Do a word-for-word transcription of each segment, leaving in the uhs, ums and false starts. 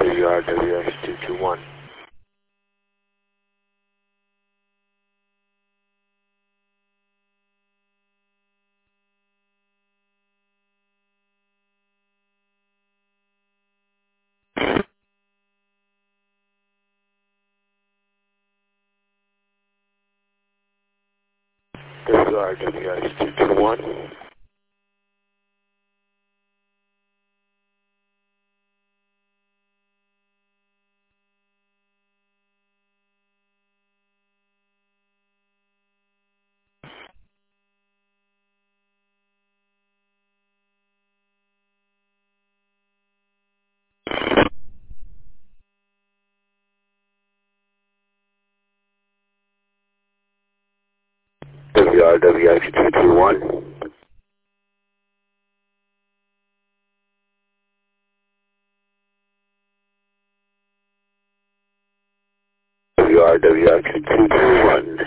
W R W X two two one. W R W X two two one. W R W X two two one. W R W X two two one.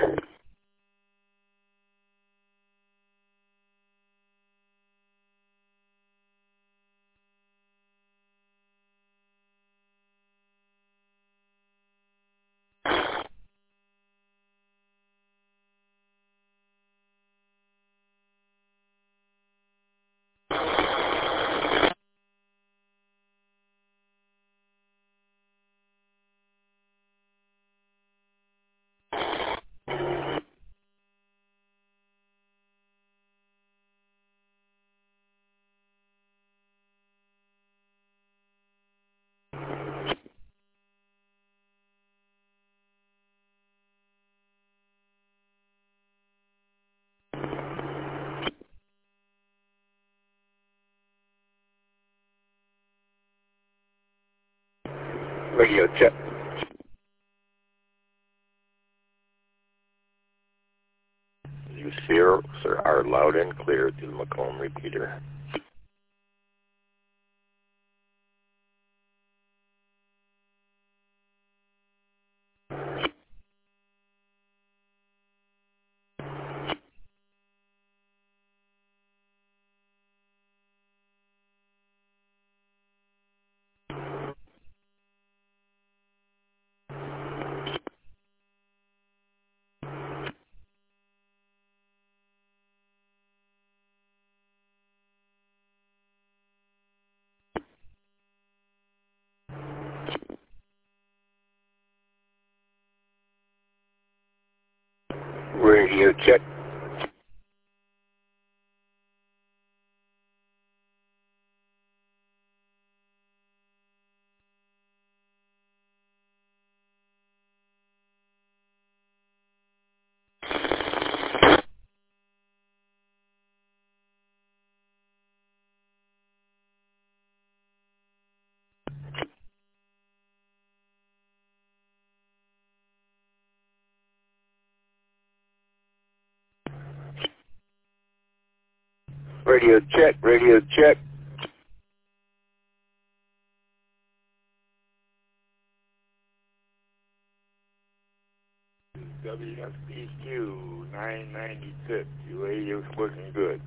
Radio check. You sir, sir are loud and clear through the Macomb repeater. Radio check. Radio check. Radio check. W F P Q nine ninety-six. Your radio's working good.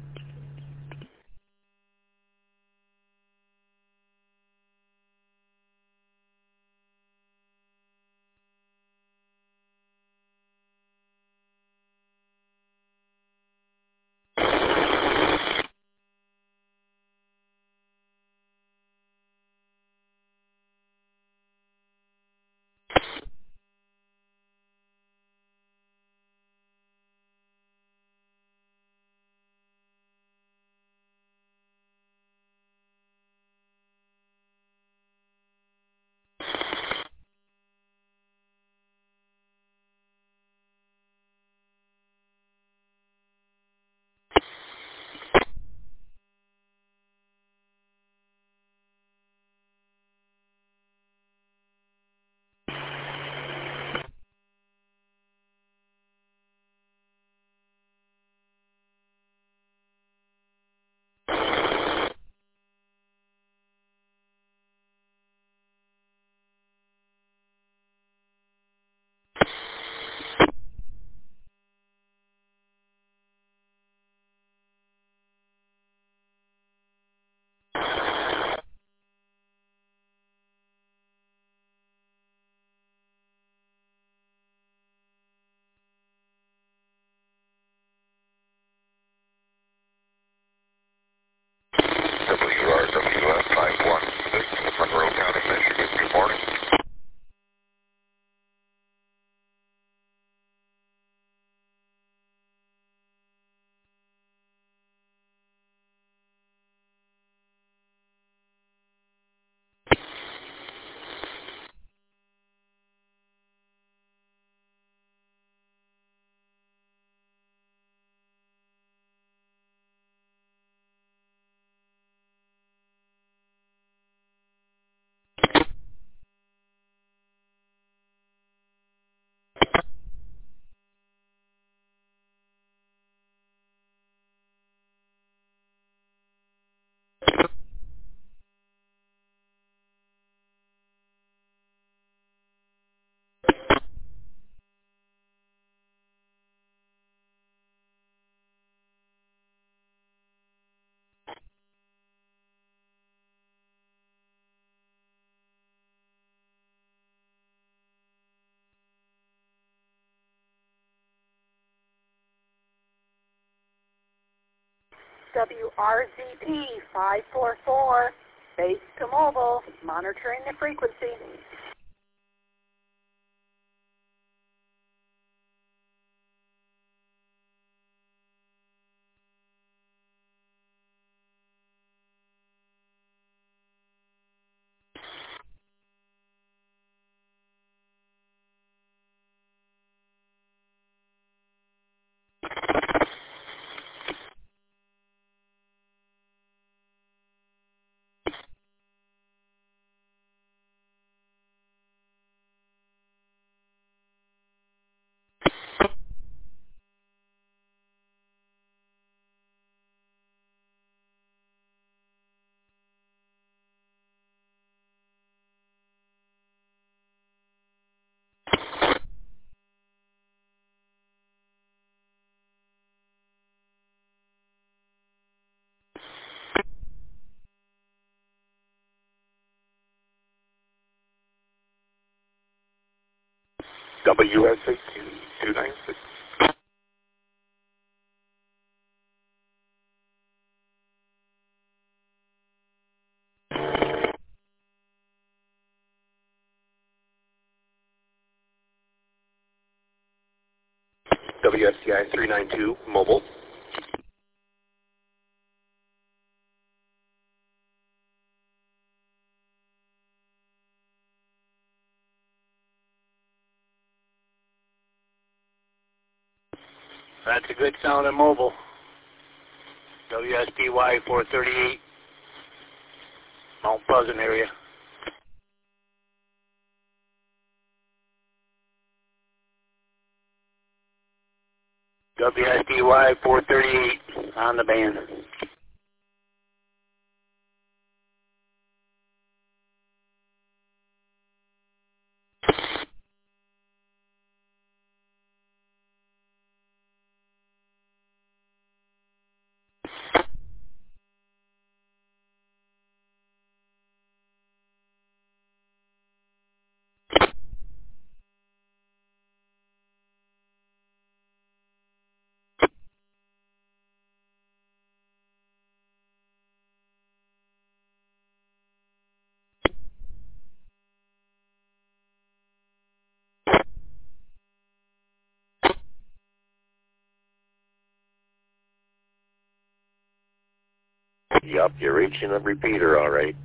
W R Z P five four four, base to mobile, monitoring the frequency. W S A two nine six. W S T I three nine two, mobile. That's a good sound in mobile. W S T Y four thirty-eight, Mount Pleasant area. W S T Y four thirty-eight on the band. Yup, you're reaching the repeater, all right.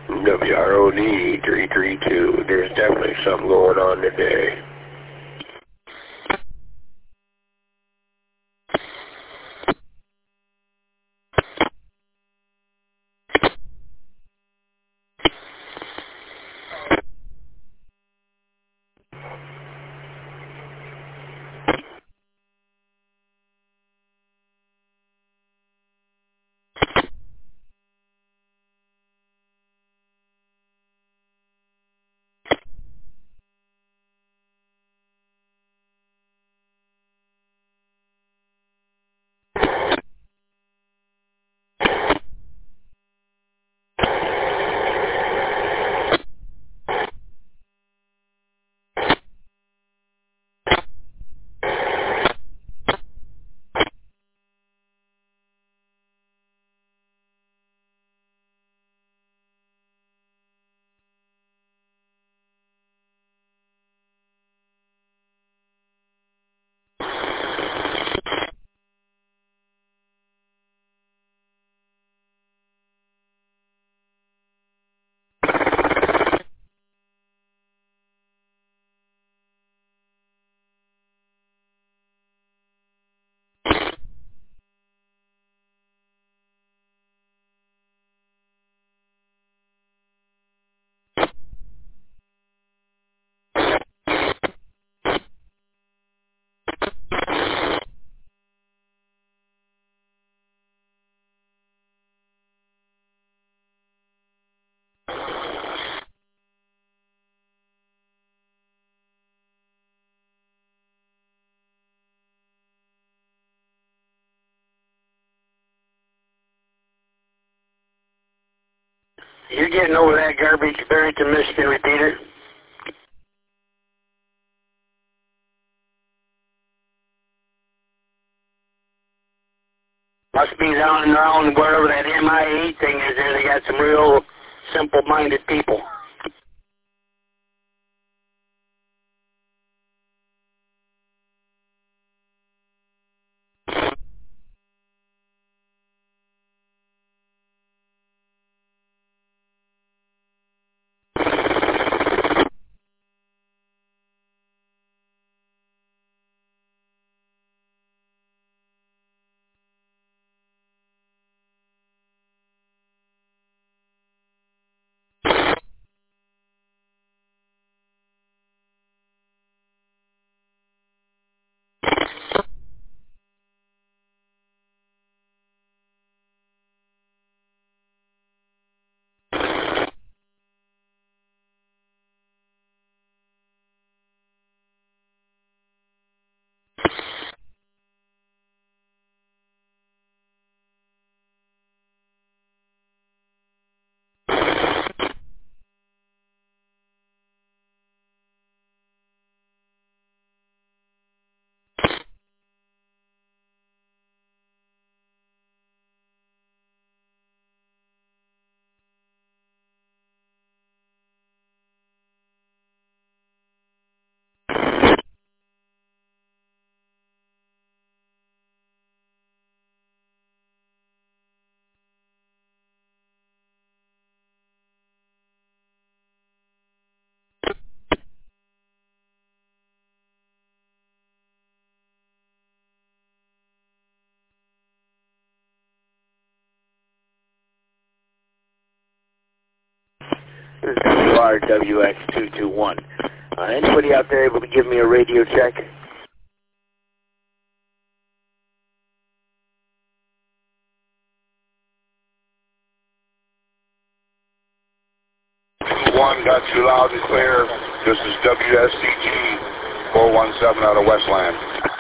W R O D three three two. There's definitely something going on today. You're getting over that garbage, Barrington, Michigan repeater? Must be down and around wherever that M I eight thing is there. They got some real simple-minded people. This is W R W X two two one. Uh, anybody out there able to give me a radio check? One got you loud and clear. This is W S C G four one seven out of Westland.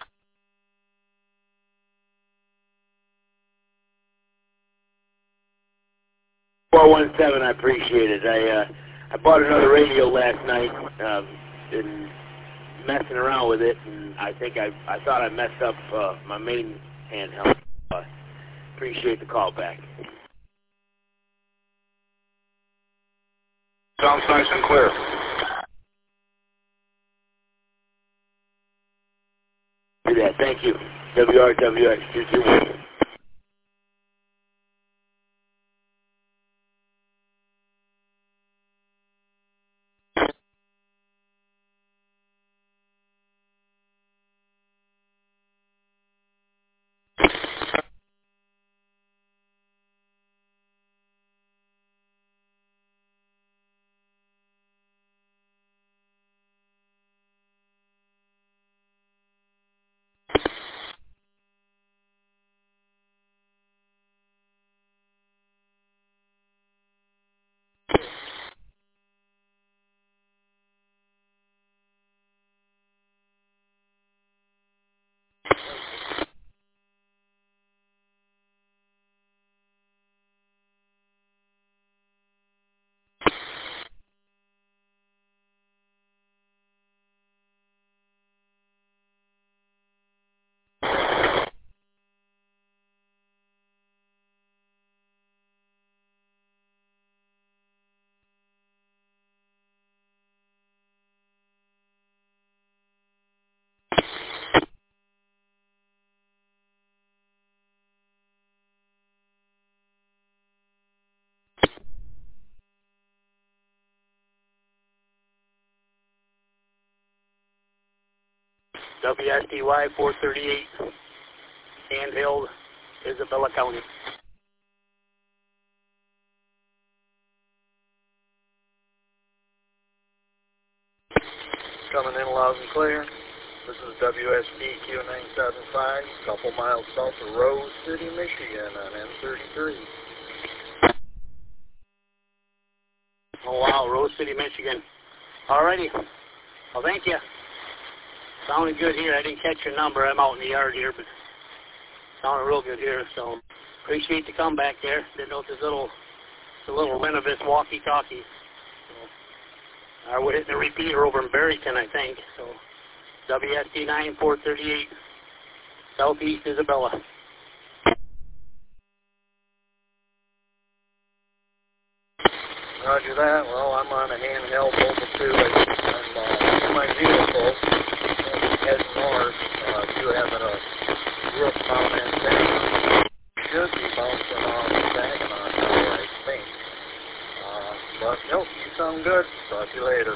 four one seven, I appreciate it. I uh, I bought another radio last night, uh, and messing around with it, and I think I I thought I messed up uh, my main handheld. Uh, appreciate the call back. Sounds nice and clear. Do that. Thank you. W R W X two two one. W S D Y four thirty-eight, handheld, Isabella County. Coming in loud and clear. This is W S P Q nine seven five, a couple miles south of Rose City, Michigan on M thirty-three. Oh, wow, Rose City, Michigan. Alrighty. Well, thank you. Sounded good here. I didn't catch your number. I'm out in the yard here, but sounded real good here. So appreciate the comeback there. Didn't know if there's a little, a little win of this walkie-talkie. So, uh, we're hitting a repeater over in Barrington, I think. So W S D nine four thirty-eight, Southeast Isabella. Roger that. Well, I'm on a handheld mobile too. I'm uh, in my vehicle, heading north. Uh, do having a roof mount antenna. Should be bouncing off the Saginaw tower, I think. Uh, but nope, you sound good. Talk to you later.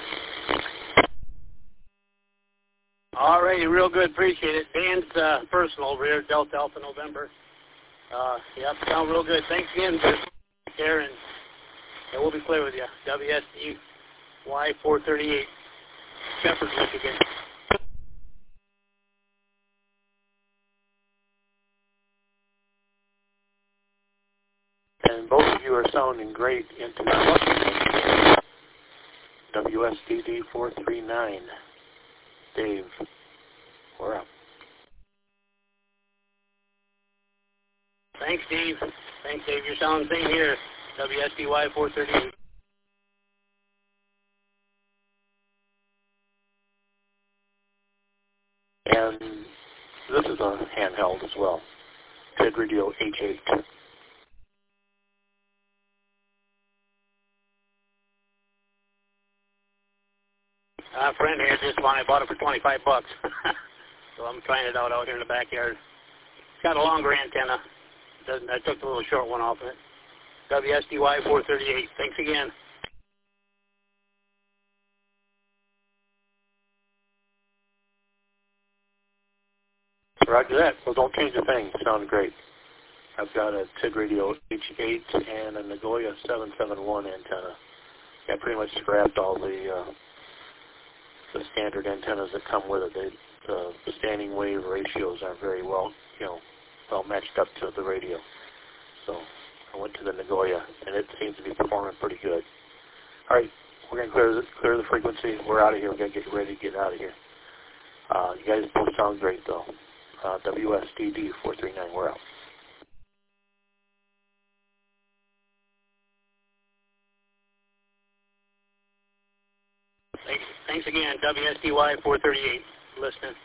Alrighty, real good. Appreciate it. Dan's uh, personal over here, Delta Alpha November. Uh, yep, sound real good. Thanks again for there, and yeah, we'll be clear with you. W S D Y four thirty-eight, Shepherd, Michigan. And both of you are sounding great into W S D D four three nine. Dave, we're up. Thanks, Dave. Thanks, Dave. You're sounding same here. W S D Y four thirty-eight. And this is a handheld as well. T I D Radio H eight. A friend here just one. I bought it for twenty-five bucks. So I'm trying it out out here in the backyard. It's got a longer antenna. Doesn't, I took the little short one off of it. W S D Y four thirty-eight. Thanks again. Roger that. Well, don't change a thing. Sound great. I've got a T I D Radio H eight and a Nagoya seven seven one antenna. I pretty much scrapped all the uh, the standard antennas that come with it. They, the, the standing wave ratios aren't very well, you know, well matched up to the radio. So I went to the Nagoya, and it seems to be performing pretty good. All right, we're going to clear the, clear the frequency. We're out of here. We're going to get ready to get out of here. Uh, you guys both sound great, though. Uh, W S D D four three nine, we're out. Thanks, thanks again. W S D Y four thirty-eight. Listening.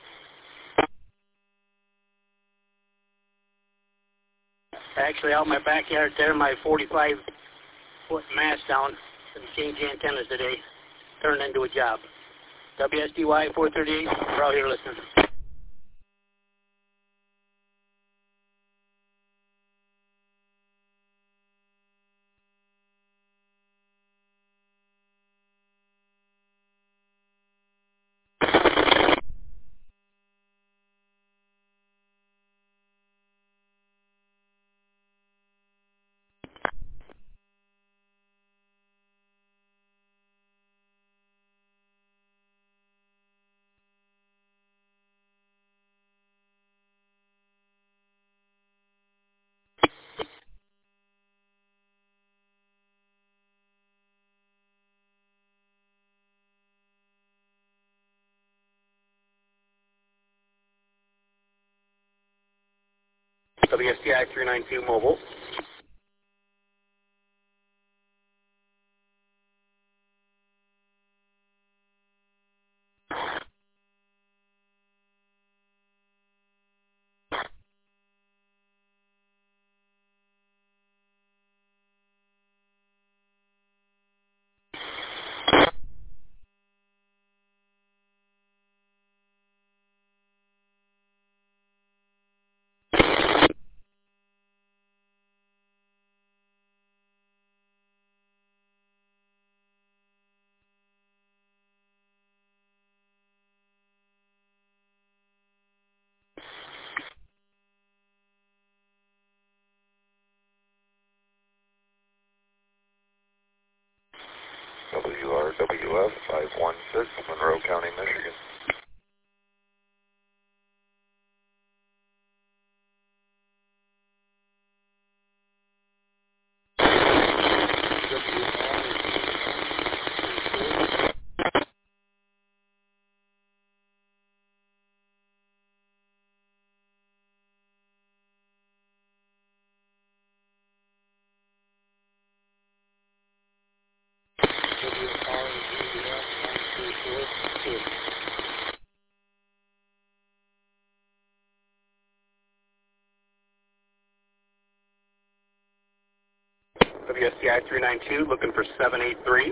Actually, out in my backyard there, my forty-five foot mast down to change the antennas today turned into a job. W S D Y four thirty-eight, we're out here listening. W S D I three ninety-two mobile. W R W F five one six, Monroe County, Michigan. W S C I three nine two, looking for seven eight three.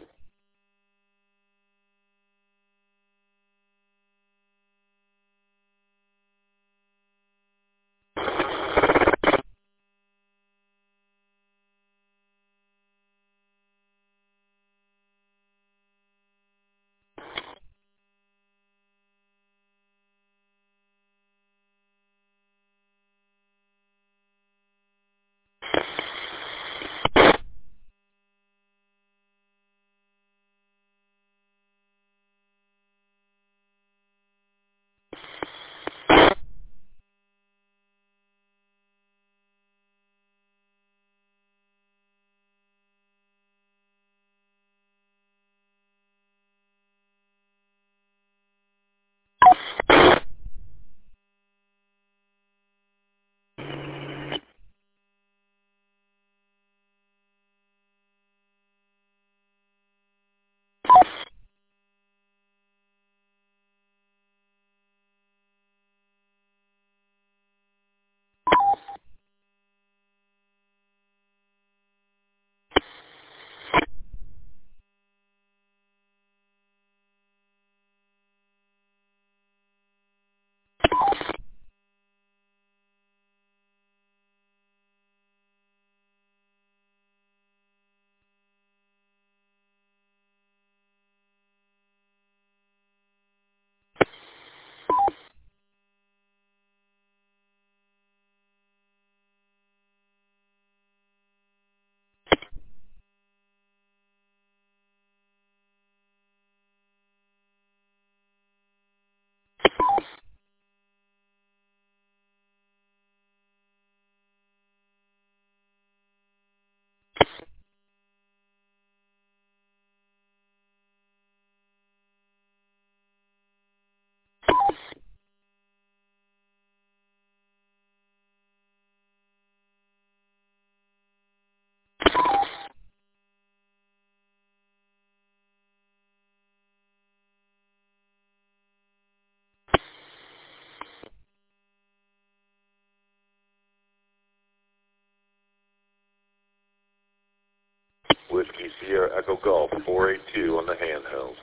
Whiskey Sierra Echo Golf four eight two on the handheld.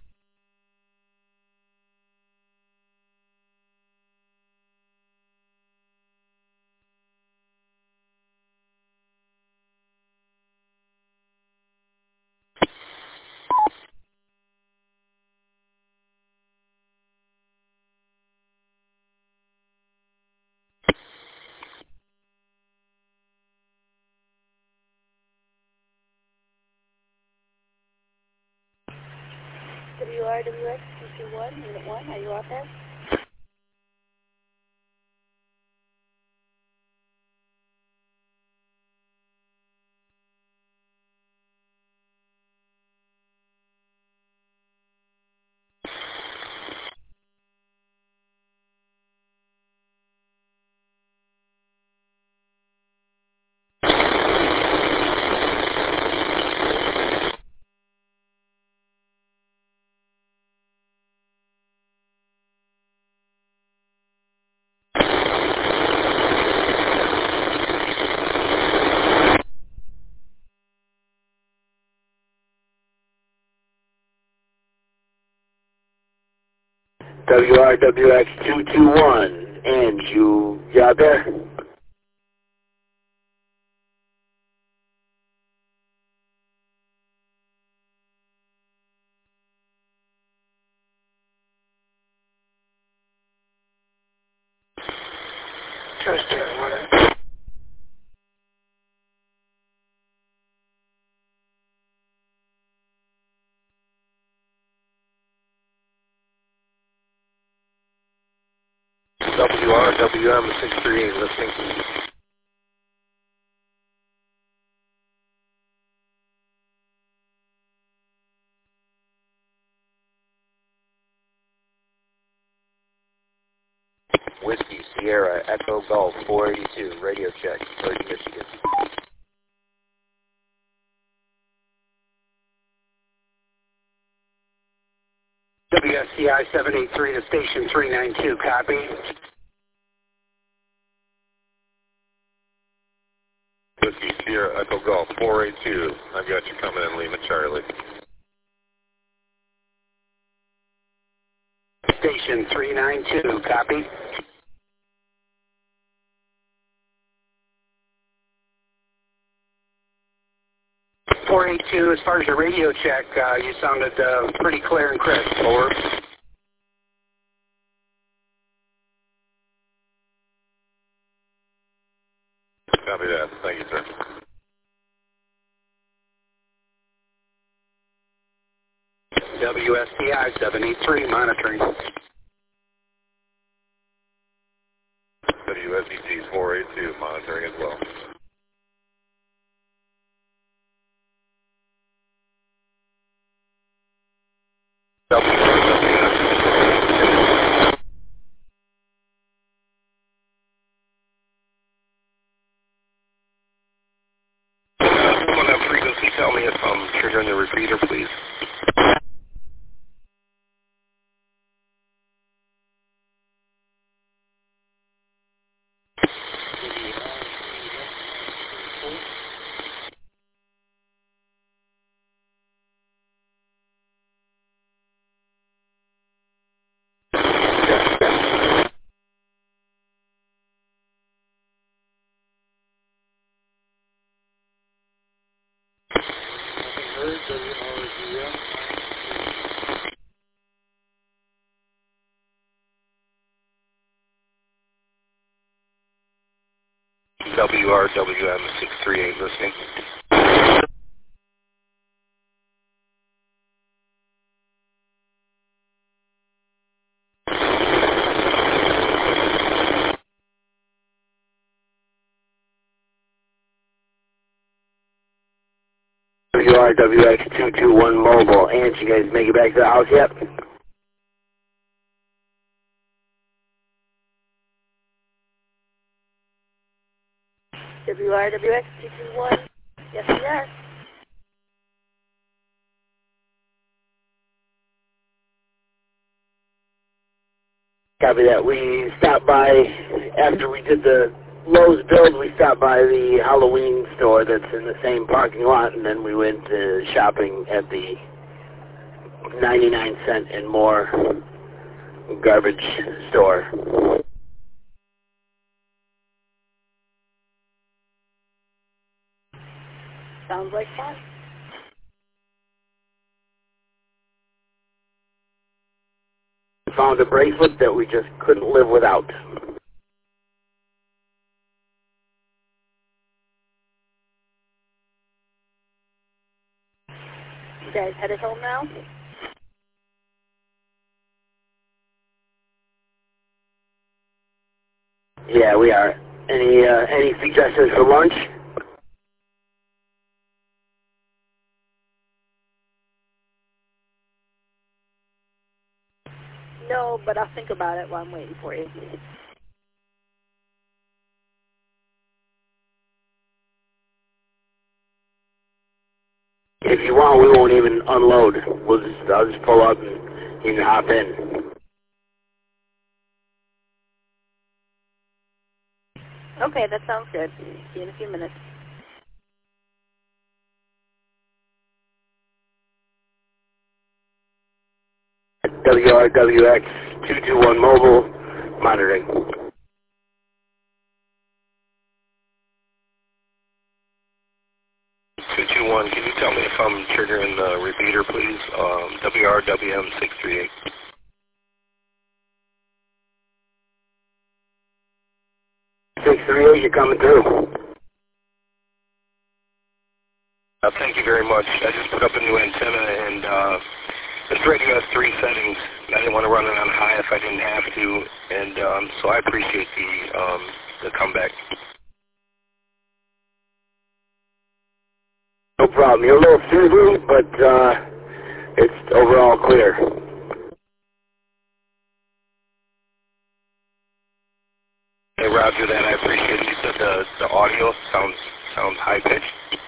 W R W X two two one, Unit one, are you out there? W R W X two two one, and you, you out there? Testing. R W M six three eight listening. Whiskey Sierra Echo Golf four eighty-two, radio check, Bergen, Michigan. W S C I seven eight three to station three nine two, copy. Whiskey Sierra Echo Golf four eight two. I've got you coming in, Lima Charlie. Station three nine two, copy. four eight two, as far as your radio check, uh, you sounded uh, pretty clear and crisp. Over. Copy that. Thank you, sir. W S C I seven eight three, monitoring. W S E G four eight two, monitoring as well. On that frequency, tell me if I'm triggering the repeater, please. W R W M six three eight listening. W R W X two two one mobile. Ants, you guys make it back to the house yet? W R W X two two one. Yes, we are. Copy that. We stopped by, after we did the Lowe's build, we stopped by the Halloween store that's in the same parking lot, and then we went to shopping at the ninety-nine cent and more garbage store. Sounds like fun. Found a bracelet that we just couldn't live without. You guys headed home now? Yeah, we are. Any uh, any suggestions for lunch? No, but I'll think about it while I'm waiting for you. If you want, we won't even unload. We'll just I'll just pull up and you can hop in. Okay, that sounds good. See you in a few minutes. W R W X two two one mobile, monitoring. two two one, can you tell me if I'm triggering the repeater, please? Um, W R W M six three eight. six three eight, you're coming through. Uh, thank you very much. I just put up a new antenna, and uh, this radio has three settings. I didn't want to run it on high if I didn't have to, and um, so I appreciate the um, the comeback. No problem. You're a little silvery, but uh, it's overall clear. Hey, Roger, that I appreciate it. You said the the audio sounds sounds high pitched.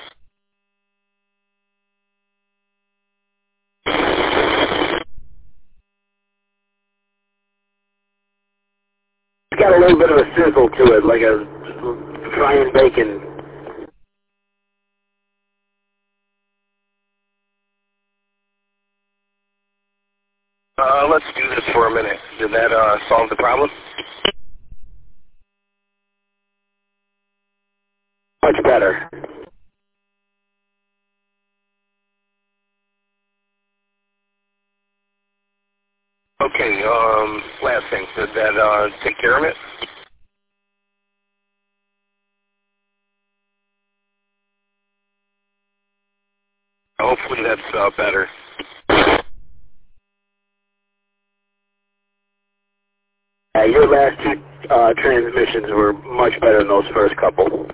It's got a little bit of a sizzle to it, like a frying bacon. Uh, let's do this for a minute. Did that uh, solve the problem? Much better. Okay, um, last thing. Did that uh, take care of it? Hopefully that's uh, better. Uh, your last two uh, transmissions were much better than those first couple.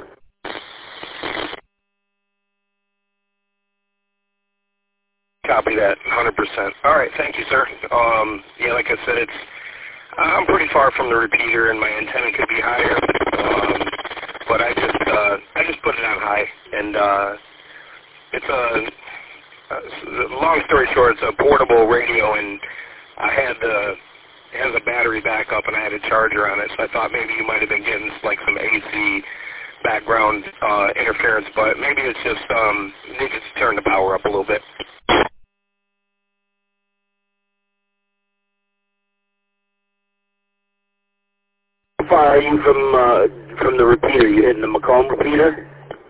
Copy that, one hundred percent. All right, thank you, sir. Um, yeah, like I said, it's I'm pretty far from the repeater, and my antenna could be higher, um, but I just uh, I just put it on high, and uh, it's a, a long story short, it's a portable radio, and I had the it has a battery backup, and I had a charger on it, so I thought maybe you might have been getting like some A C background uh, interference, but maybe it's just um, needed to turn the power up a little bit. How far are you from uh, from the repeater? You hitting the Macomb repeater?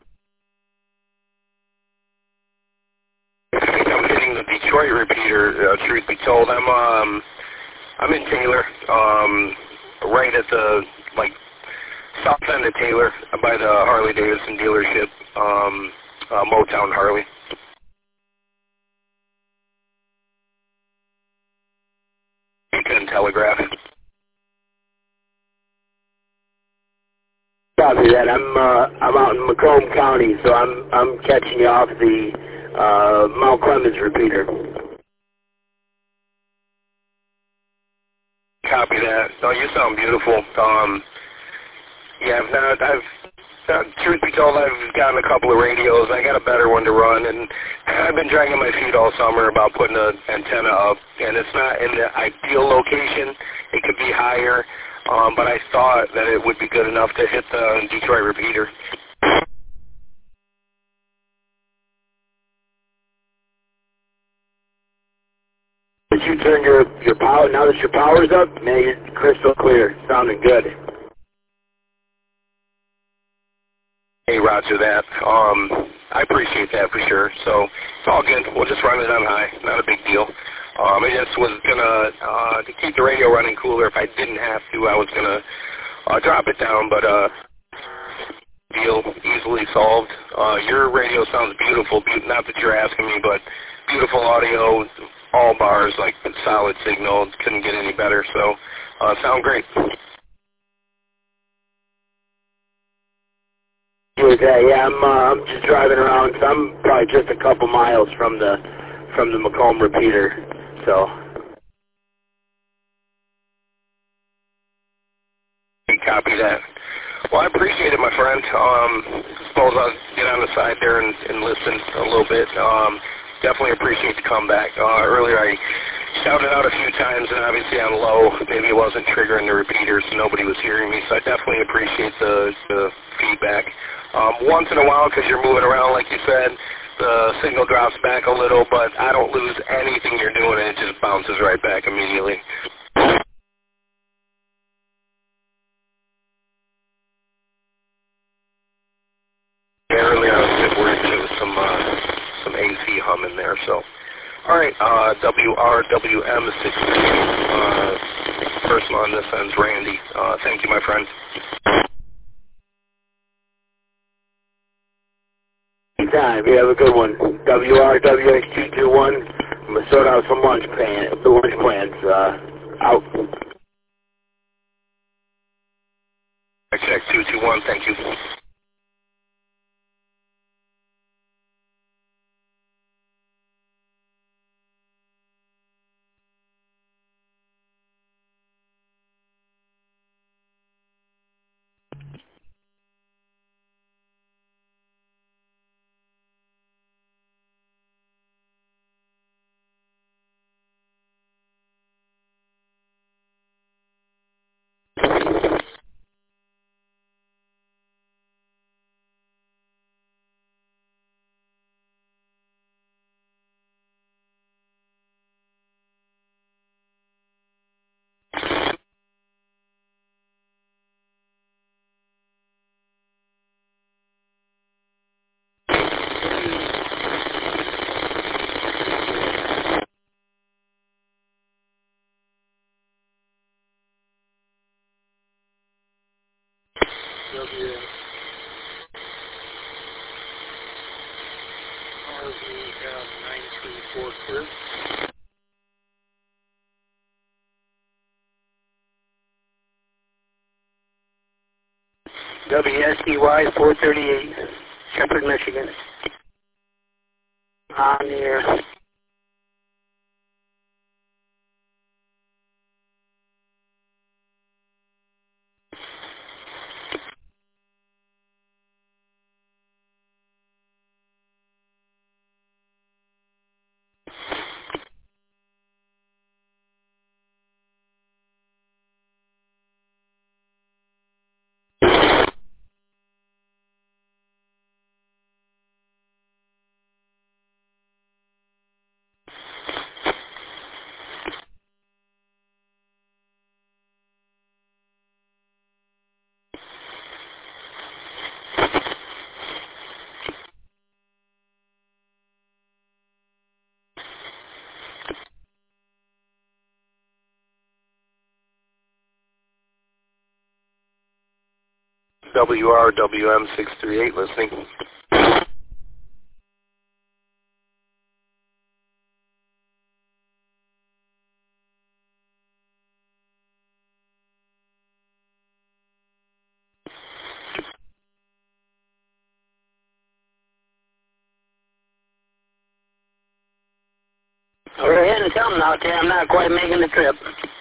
I think I'm hitting the Detroit repeater, uh, truth be told. I'm um, I'm in Taylor, um, right at the, like, south end of Taylor, by the Harley-Davidson dealership, um, uh, Motown Harley. Beacon Telegraph. Copy that. I'm uh, I'm out in Macomb County, so I'm I'm catching you off the uh, Mount Clemens repeater. Copy that. Oh, you sound beautiful. Um, yeah, I've not, I've, uh, truth be told, I've gotten a couple of radios. I got a better one to run, and I've been dragging my feet all summer about putting an antenna up, and it's not in the ideal location. It could be higher, um, but I thought that it would be good enough to hit the Detroit repeater. Did you turn your, your power, now that your power's up, man, you're crystal clear, sounding good. Hey, Roger that. Um, I appreciate that for sure. So it's all good. We'll just run it on high. Not a big deal. Um, I just was going to, uh, to keep the radio running cooler, if I didn't have to, I was going to uh, drop it down, but uh, deal easily solved. Uh, your radio sounds beautiful. Be- not that you're asking me, but beautiful audio. All bars, like solid signal, couldn't get any better, so uh, sound great. Okay, yeah, I'm, uh, I'm just driving around, so I'm probably just a couple miles from the from the Macomb repeater, so. Copy that. Well, I appreciate it, my friend. Um, suppose I'll get on the side there and, and listen a little bit. Um, definitely appreciate the comeback. Uh, earlier I shouted out a few times, and obviously on low, maybe it wasn't triggering the repeaters, so nobody was hearing me, so I definitely appreciate the, the feedback. Um, once in a while, because you're moving around, like you said, the signal drops back a little, but I don't lose anything you're doing, and it just bounces right back immediately. Earlier I was a bit worried there was some, uh, some A C hum in there, so. All right, uh, W R W M sixteen, uh, person on this end's Randy. Uh, thank you, my friend. Anytime. You have a good one. W R W X two two one, I'm going to sort out some lunch, plan, the lunch plans. Uh, out. Check two two one, thank you. W R V F nine three four two. W S D Y four thirty-eight, Shepherd, Michigan. On the air. W R W M six three eight listening. We're heading something out there. I'm not quite making the trip.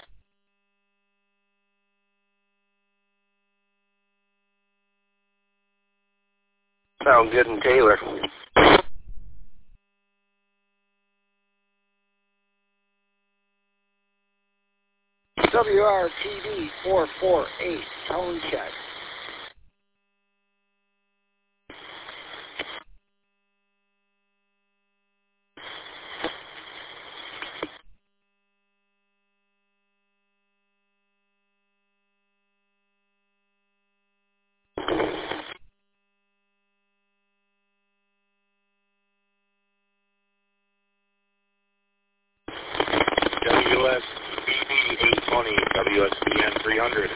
Sound good in Taylor. W R T V four four eight, tone check. W S B B eight twenty, W S B N three hundred.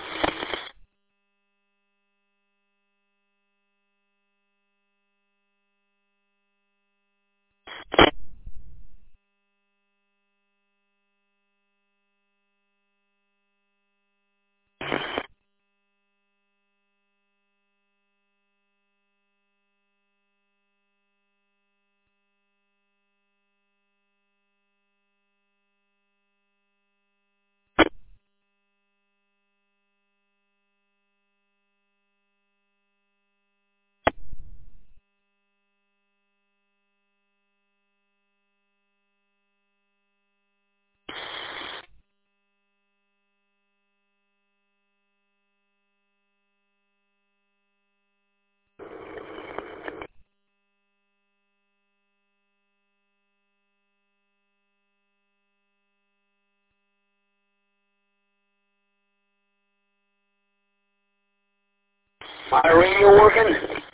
My radio working?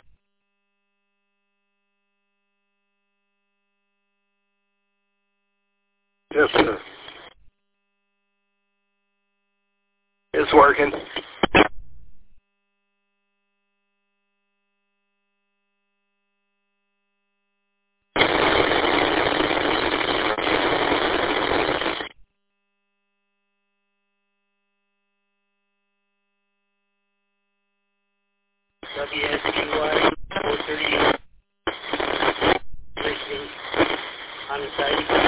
Yes, sir. It's working. W S C Y four thirty-eight, Michigan, on the side.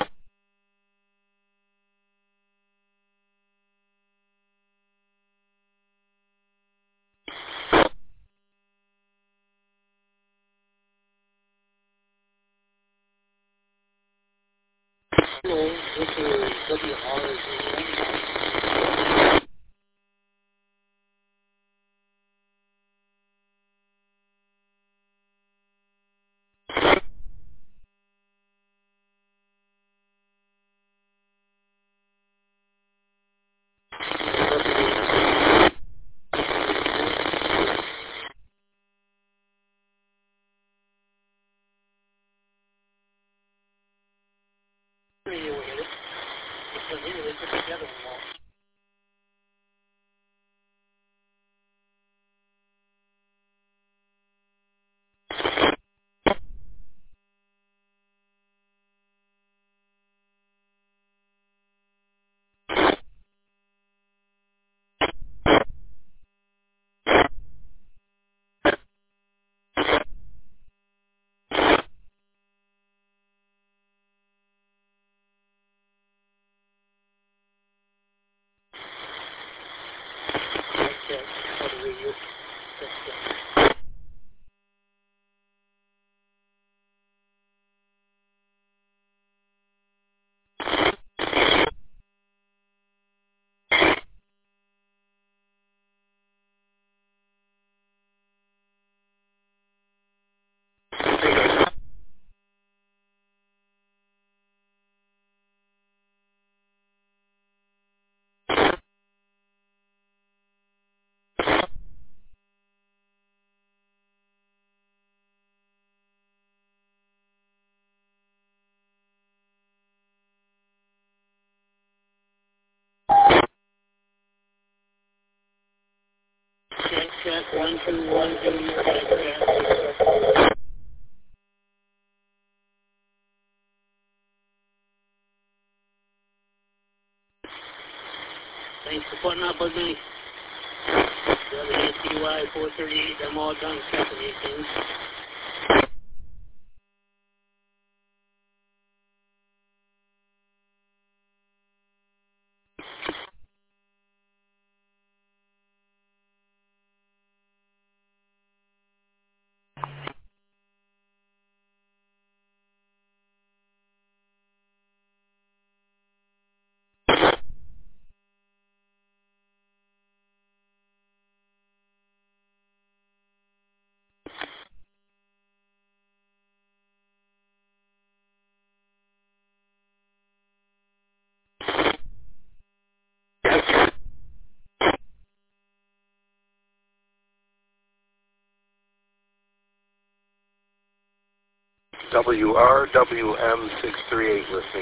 Hello, this is W R Z. Check, check, one, two, one, two, check, check. Thanks for putting up with me. W S C Y four thirty-eight, I'm all done checking these things. W R W M six three eight listening.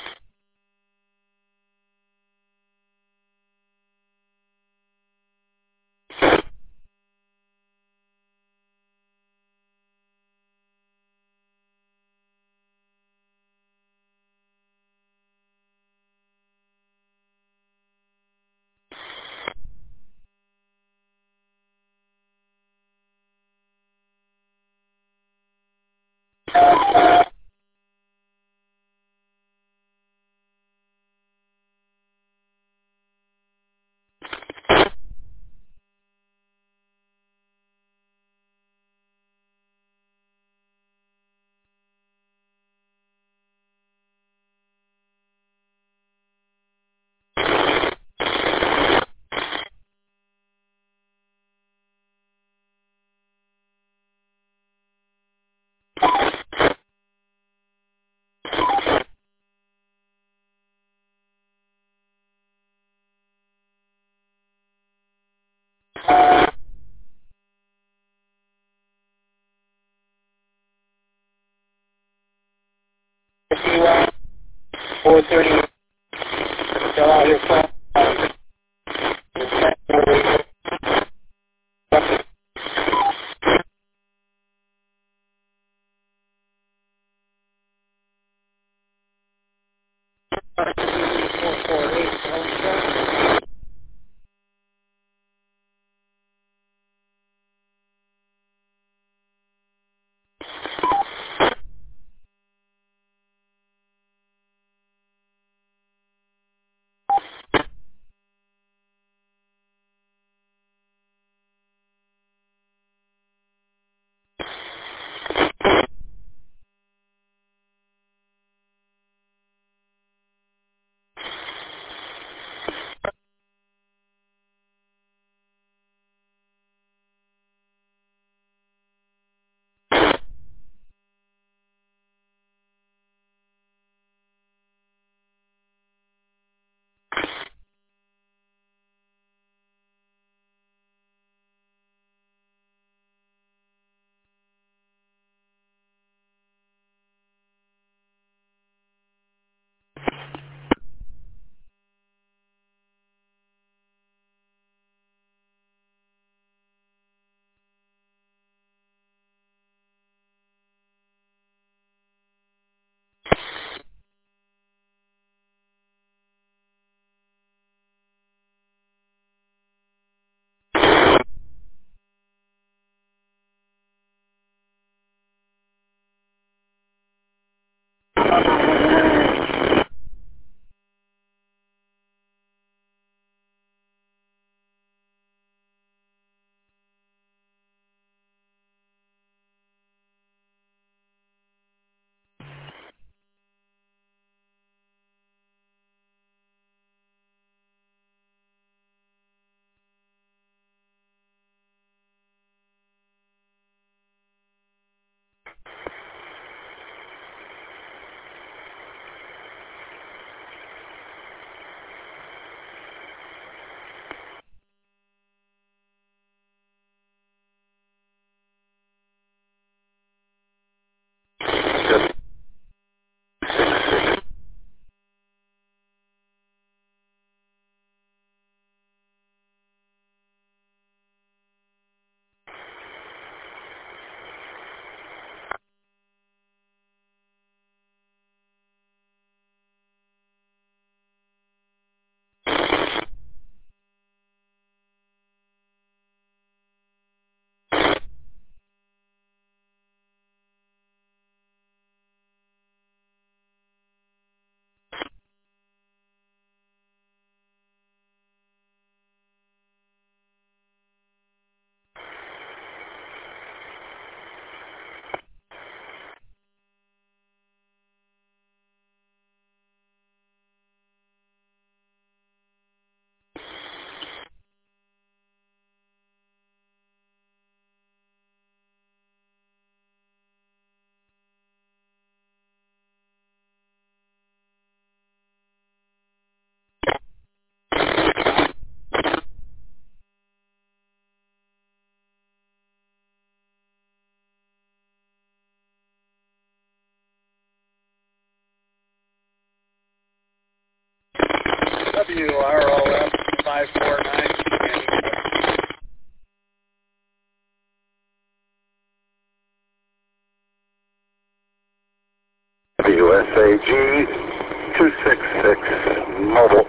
four thirty, still out here front. W R O F five four nine. W S A G two six six mobile.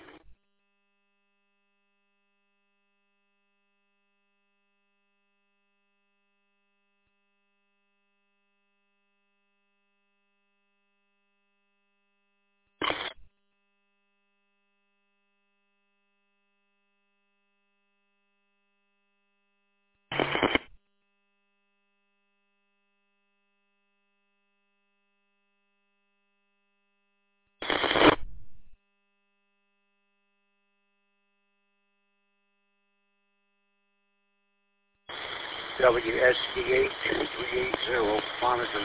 W S D eight three eight zero, monitoring.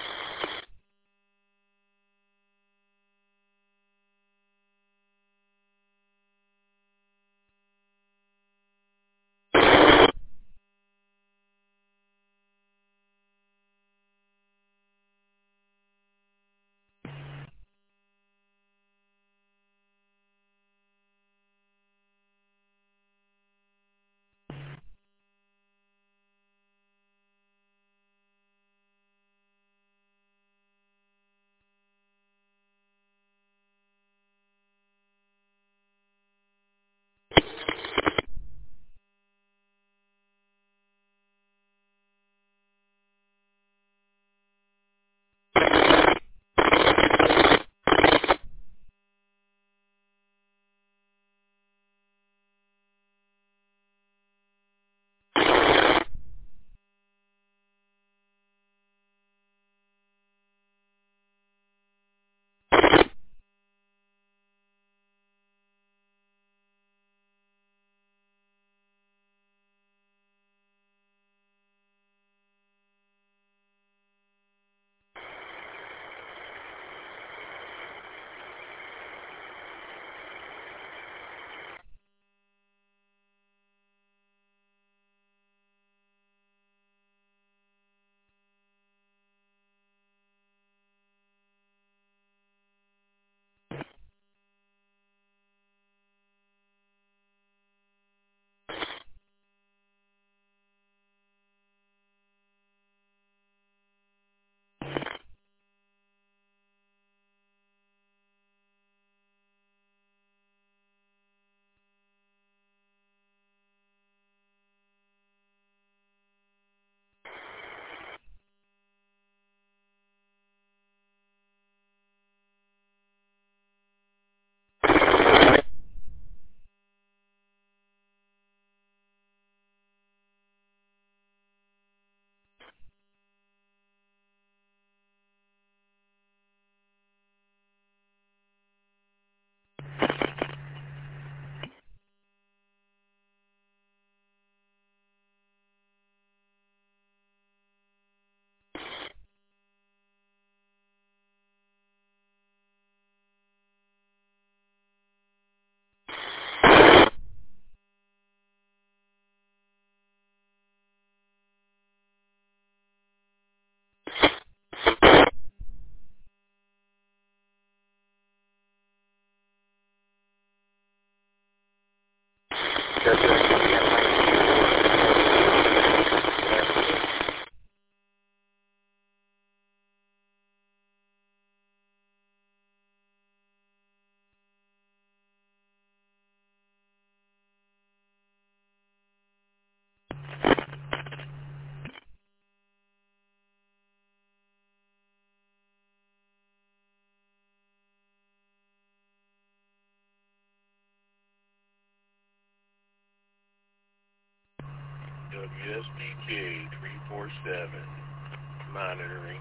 W S D K three four seven, monitoring.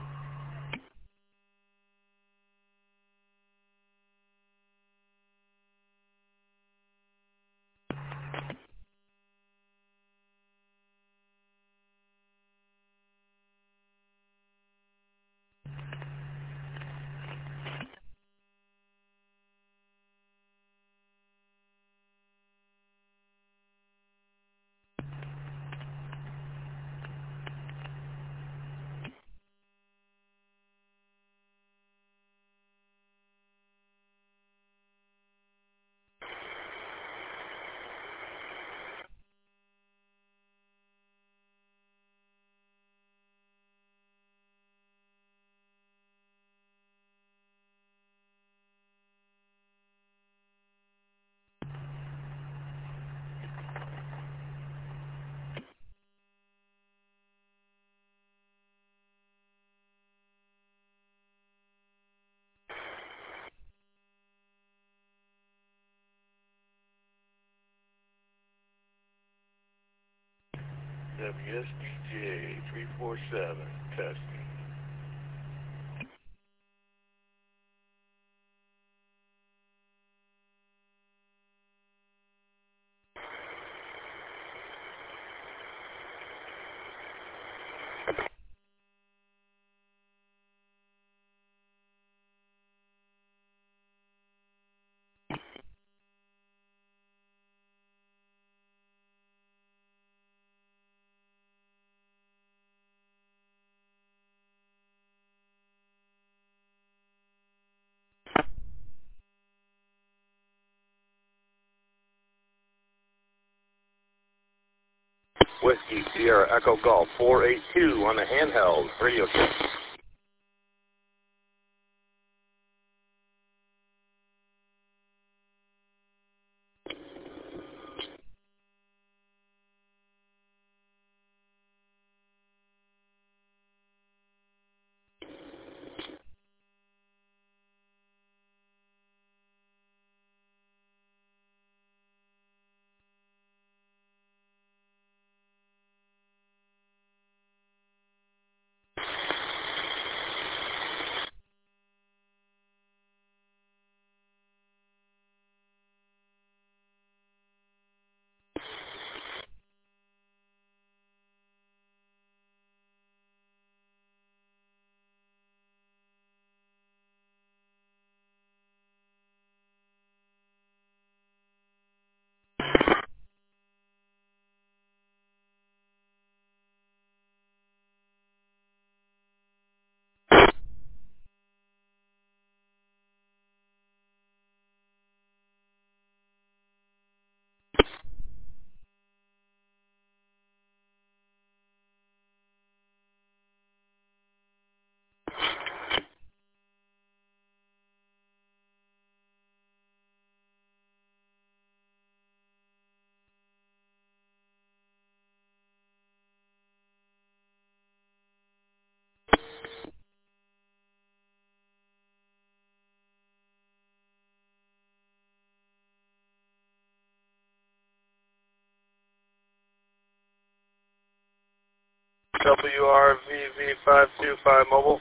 W S D J three four seven, testing. Whiskey Sierra Echo Golf four eight two on the handheld radio check. W R V V five two five mobile.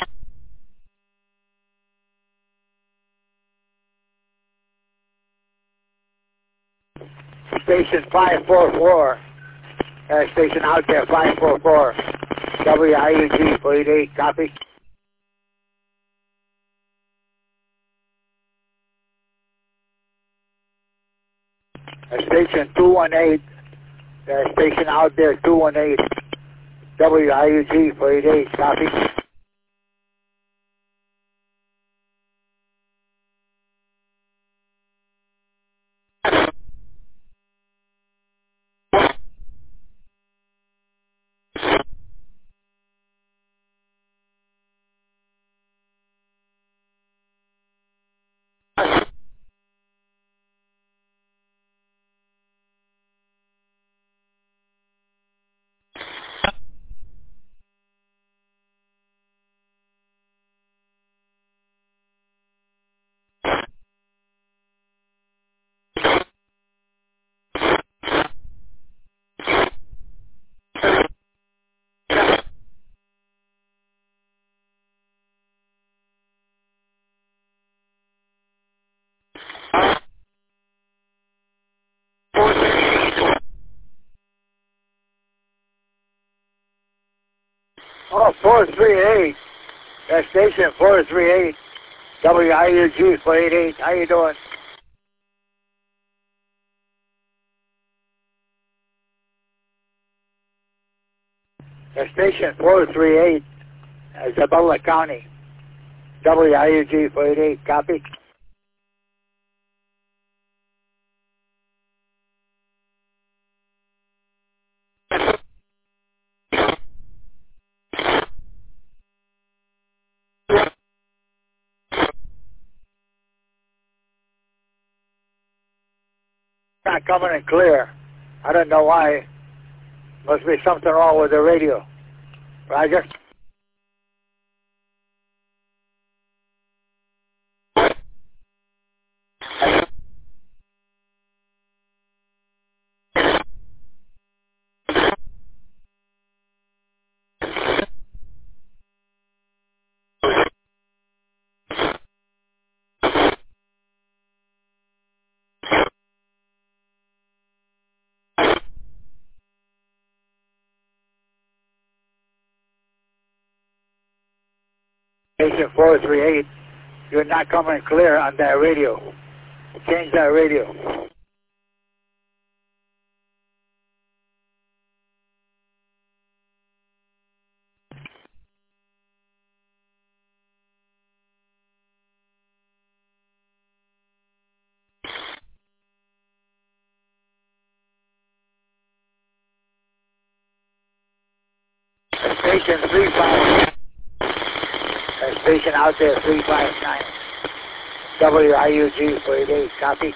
Station five four four. Uh, station out there, five four four. W I U G four eight eight, copy. Uh, station two one eight. Uh, station out there, two one eight. W I U G four eight eight, copy. Oh, four three eight. That station four three eight. W I U G four eight eight. How you doing? That station four three eight. Isabella County. W I U G four eight eight. Copy. Not coming in clear. I don't know why. Must be something wrong with the radio. Roger. Station four three eight, you're not coming clear on that radio. Change that radio. Station three five, uh, station out there three five nine, W I U G four eight eight, copy.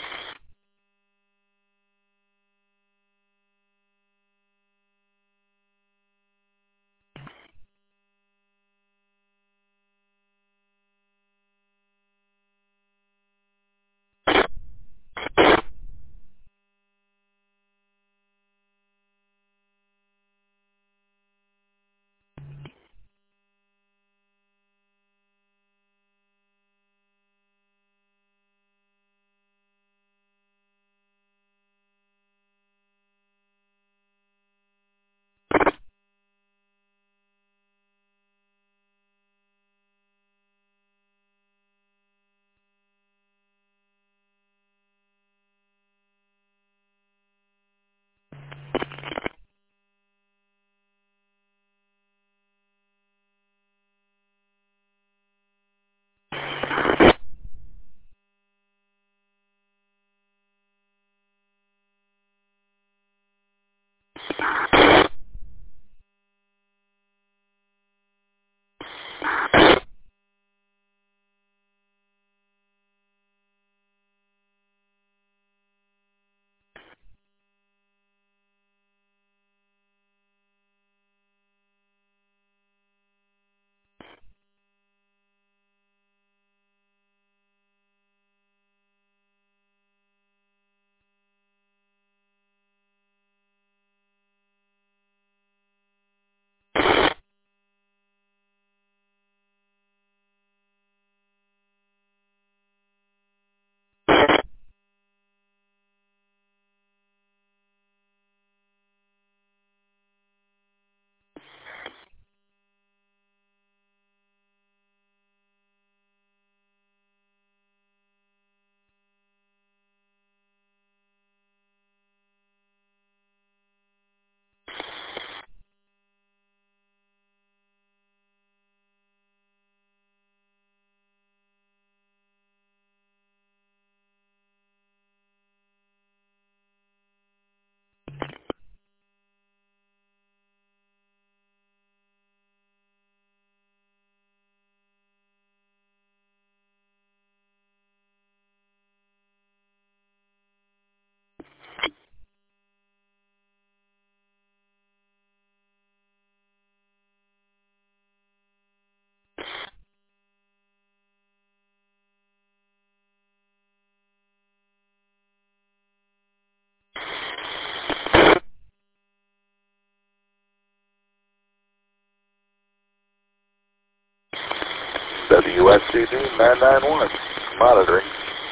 W S C D nine nine one, monitoring.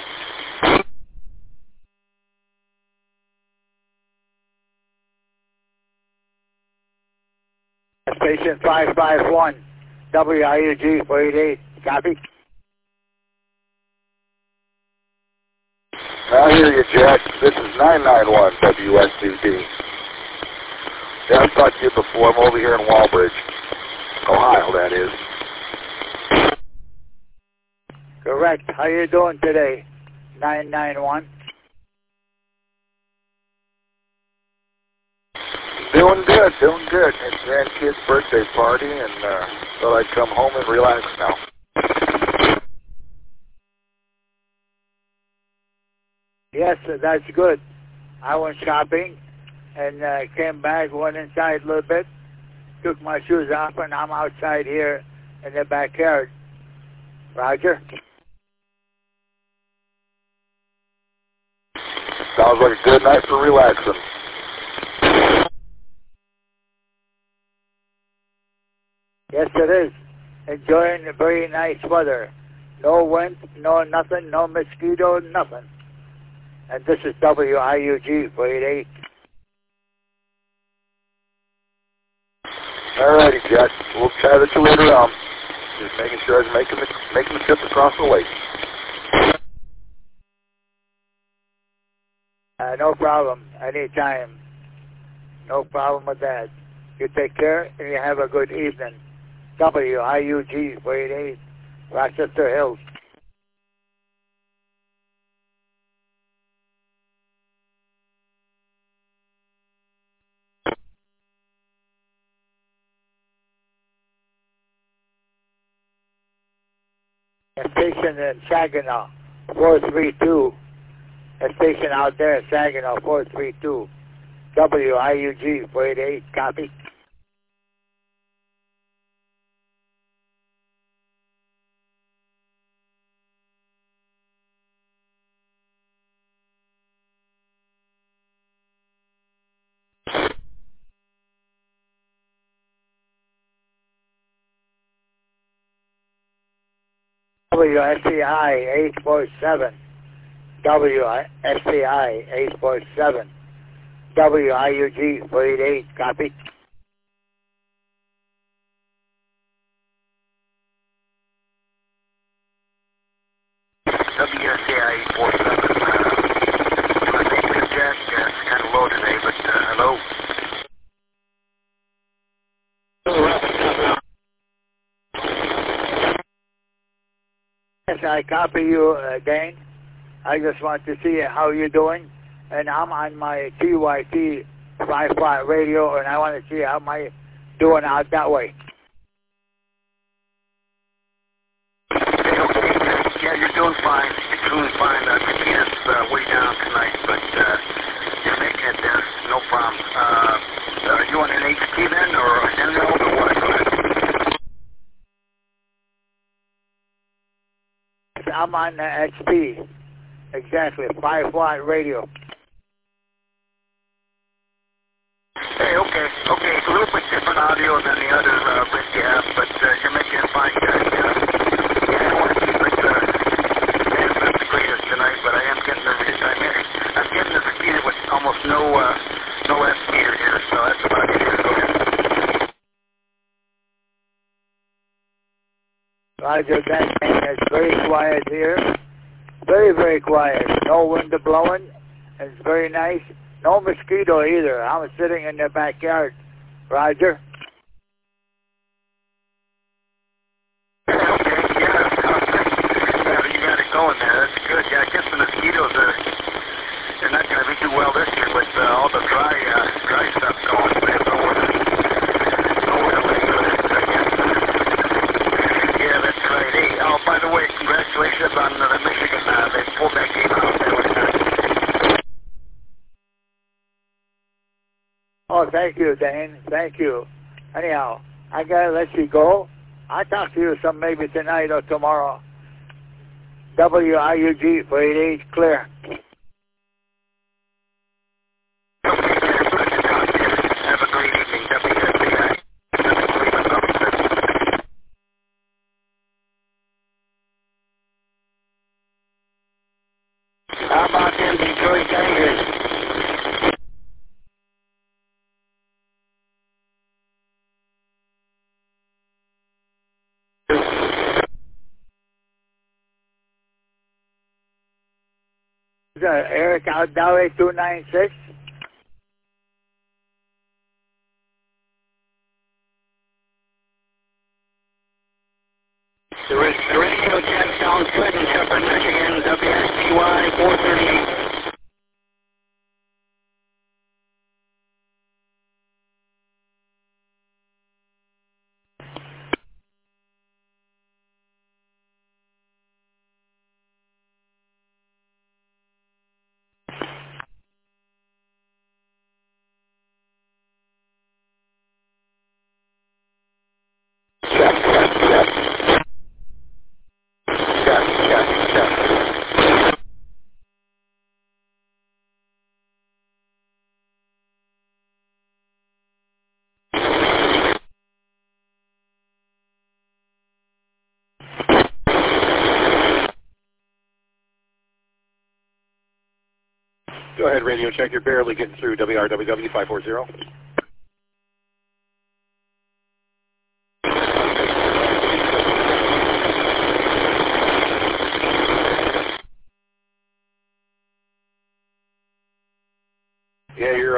Station five five one, W I U G four eight eight, copy. I hear you, Jack. This is nine nine one W S C D. Yeah, I've talked to you before. I'm over here in Walbridge, Ohio, that is. Correct. How you doing today? nine nine one. Doing good, doing good. It's grandkid's birthday party, and uh, thought I'd come home and relax now. Yes, that's good. I went shopping and uh, came back, went inside a little bit, took my shoes off, and I'm outside here in the backyard. Roger. Sounds like a good night for relaxing. Yes, it is. Enjoying the very nice weather. No wind, no nothing, no mosquito, nothing. And this is W I U G four eight eight. All righty, Jack. We'll chat at you later on. Just making sure I was making the, making the trip across the lake. Uh, no problem. Anytime. No problem with that. You take care and you have a good evening. W I U G four eighty-eight, Rochester Hills. A station in Saginaw, four three two. A station out there in Saginaw, four three two. W I U G four eighty-eight, copy. W S C I eight four seven. W S C I eight four seven. W I U G four eighty-eight, copy. W S C I eight four seven. Uh, my name is Jack. Uh, it's kind of low today, but uh, hello. Yes, I copy you, uh, Dane. I just want to see how you're doing. And I'm on my T Y T five watt radio, and I want to see how am I doing out that way. Yeah, you're doing fine. You're doing fine. Uh, Christina's uh, way down tonight, but uh, you're making it there. No problem. Uh, are you on an H P then, or a Sentinel, or what? I'm on the H P. Exactly, five watt radio. Hey, okay, okay. It's a little bit different audio than the other uh, list you have, but uh, you're making it fine, guys. Uh, yeah, I want to keep it, uh, it's not the greatest tonight, but I am getting the I'm, I'm getting the repeated with almost no, uh, no S meter here, so that's about it. Go ahead. Roger, that thing is very quiet here. Very, very quiet. No wind blowing. It's very nice. No mosquito either. I'm sitting in the backyard. Roger. Okay, yeah, yeah, you got it going there. That's good. Yeah, I guess the mosquitoes are, they're not going to be too well this year, but uh, all the dry, uh, dry stuff's going. They have nowhere to, nowhere to lay with it, I guess. Yeah, that's right. Hey, oh, by the way, congratulations on uh, the Michigan. Uh, they pulled that game out. That was good. Oh, thank you, Dane. Thank you. Anyhow, I gotta let you go. I'll talk to you some maybe tonight or tomorrow. W I U G four eighty-eight, clear. Have a great evening. W S C I. How about them Detroit Tigers? Uh, Eric Aldawe two nine six. The radio check sounds good in Shepherd, Michigan, W S C Y four thirty-eight. Go ahead, radio check. You're barely getting through. W R W W five four zero.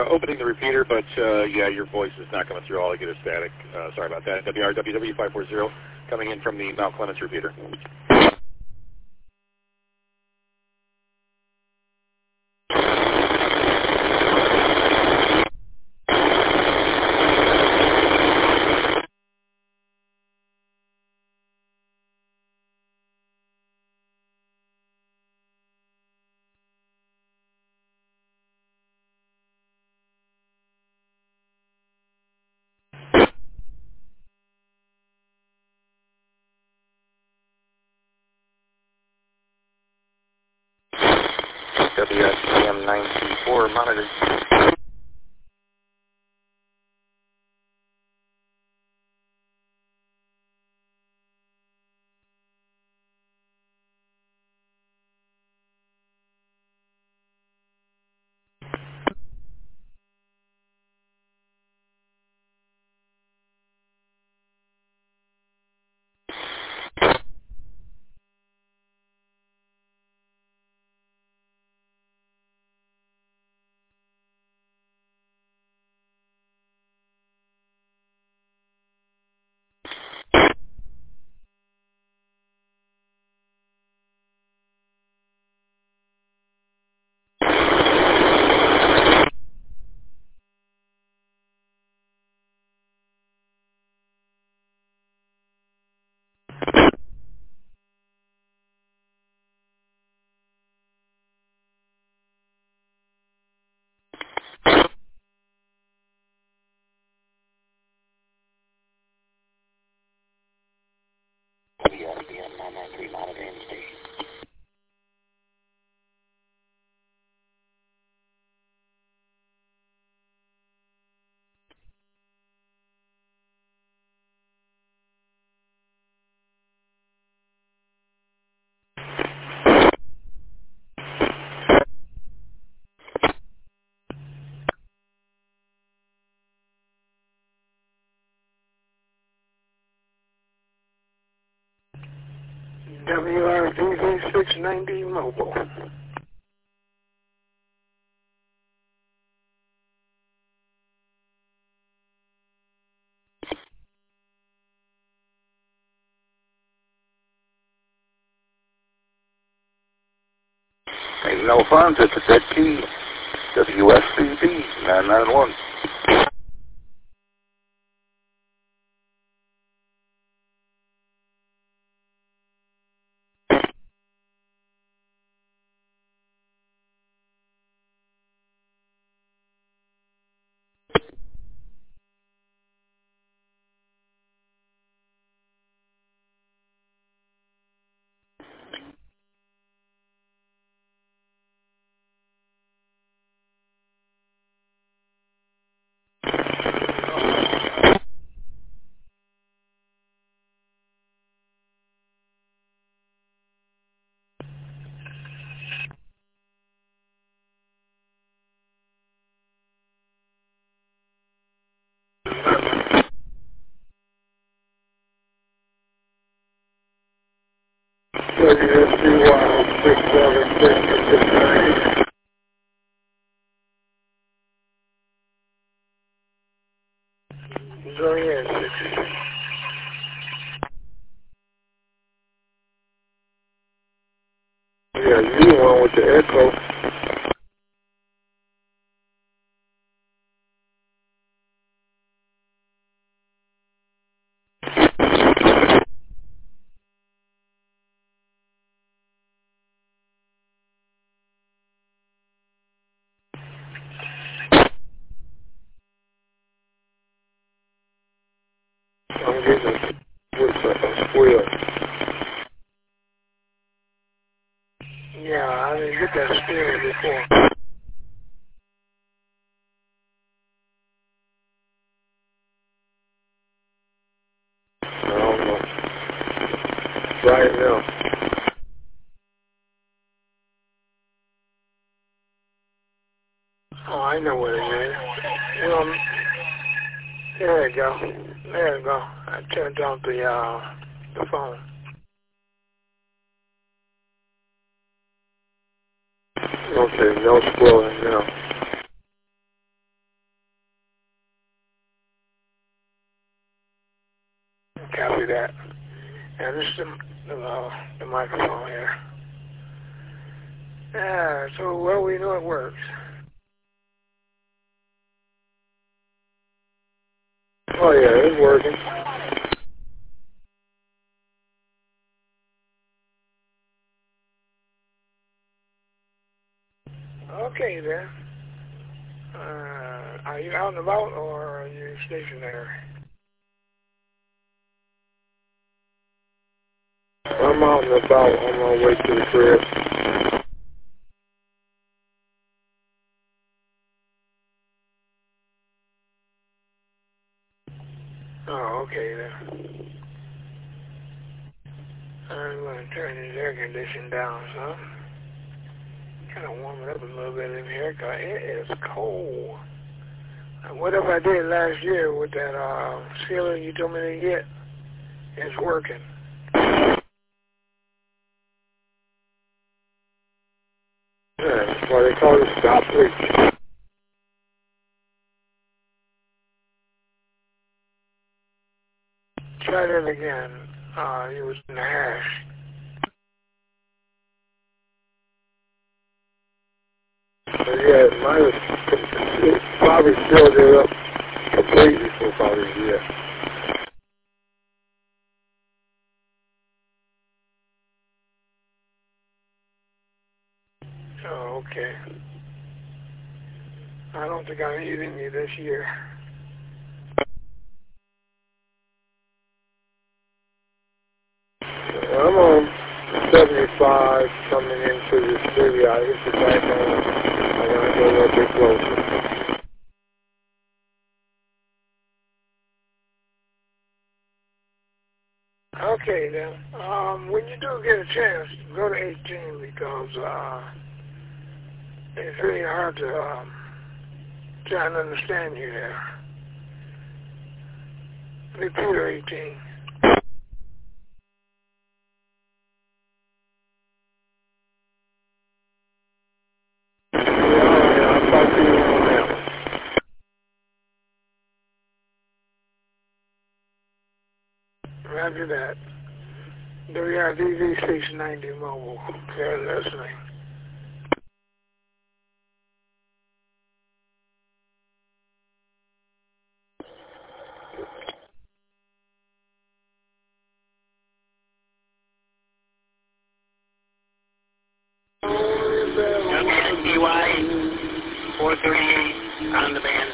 opening the repeater, but uh, yeah, your voice is not coming through. All I get is static. Uh, sorry about that. W R W W five four zero coming in from the Mount Clemens repeater. W S C M nine two four monitor. W S C M nine nine three monitoring station. W R D V six ninety mobile. Hey, no funds, it's a dead key. W S C B nine nine one. W S C Y six seven six six nine. Go ahead, six. Yeah, you the one with the echo. I'm getting a, with a squeal. Yeah, I didn't get that squeal before. I don't know. Right now. Oh, I know what it is. Well, there you go. There you go. I turned on the uh the phone. Okay, no squirreling now. copy that. And this is the, the, uh, the microphone here. Yeah, so well we know it works. Oh yeah, it's working. Okay then. Uh, are you out and about or are you stationary? I'm out and about on my way to the crib. Oh, okay then. I'm going to turn this air conditioning down some. Kind of warm it up a little bit in here because it is cold. And whatever I did last year with that uh, sealer you told me to get, it's working. Yeah, that's why they call it stop leak. Try that again. Uh, it was in the hash. But yeah, mine was it probably filled it up completely for about a year. Oh, okay. I don't think I need any this year. I'm on seventy-five coming into the city. I hit the back on. I gotta go a little bit closer. Okay then. Um, when you do get a chance, go to eighteen because uh, it's really hard to um, try and understand you there. Repeater eighteen. Roger that. W R D V six ninety mobile. Clear listening. W S B Y four thirty-eight on the band.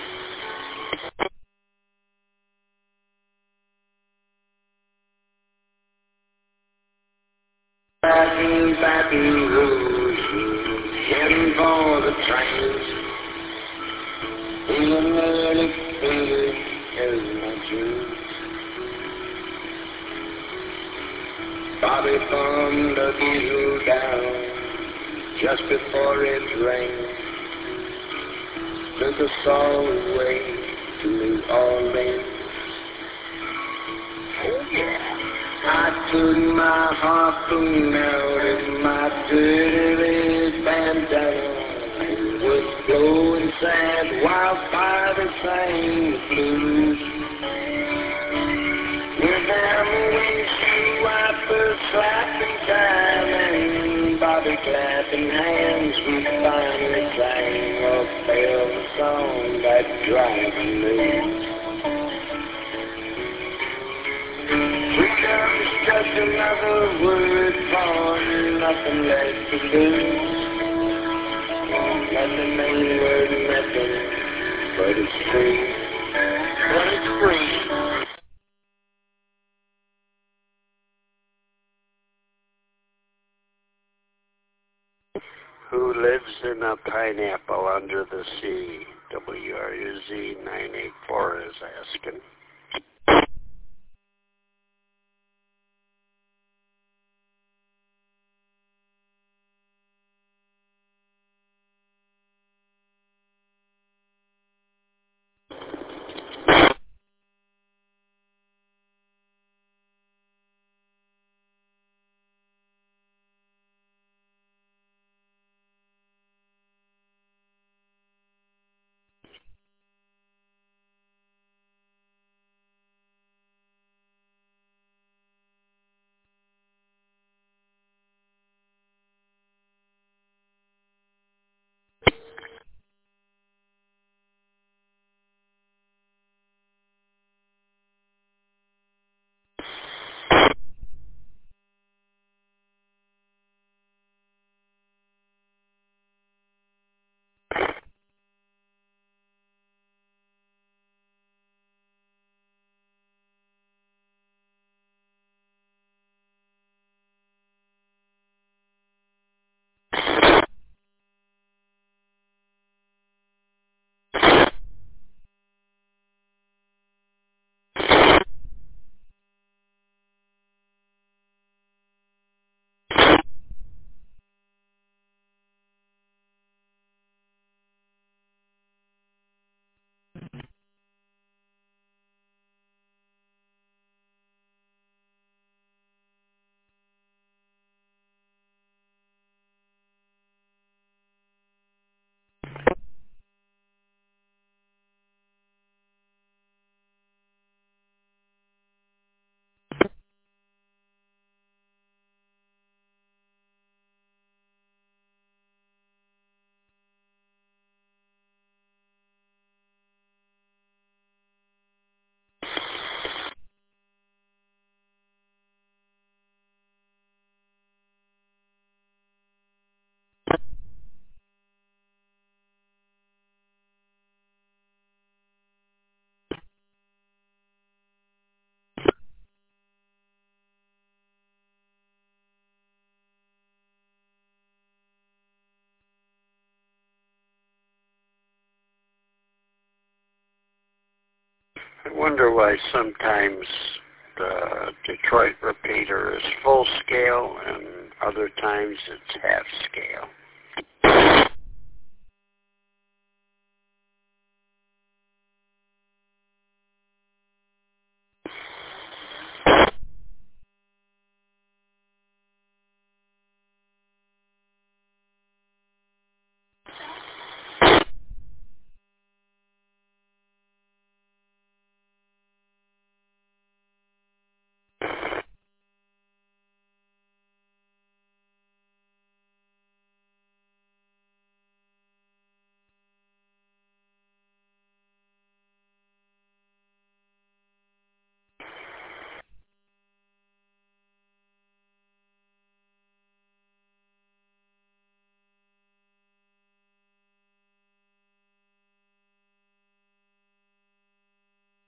Baton, Baton Rouge, heading for the trains. Feeling early, feeling is my juice. Bobby thumbed the diesel down just before it rained. Took us all the way to New Orleans. Oh yeah. I took my harpoon out of my dirty red bandana and was blowing sad while Bobby sang the blues. With them windshield wipers slapping time and Bobby clapping hands, we finally sang a favorite song that drives me nuts. Freedom's just another word for nothing left to lose. Nothing ain't worth nothing, but it's free. But it's free. Who lives in a pineapple under the sea? W R U Z nine eight four is asking. I wonder why sometimes the Detroit repeater is full scale and other times it's half scale.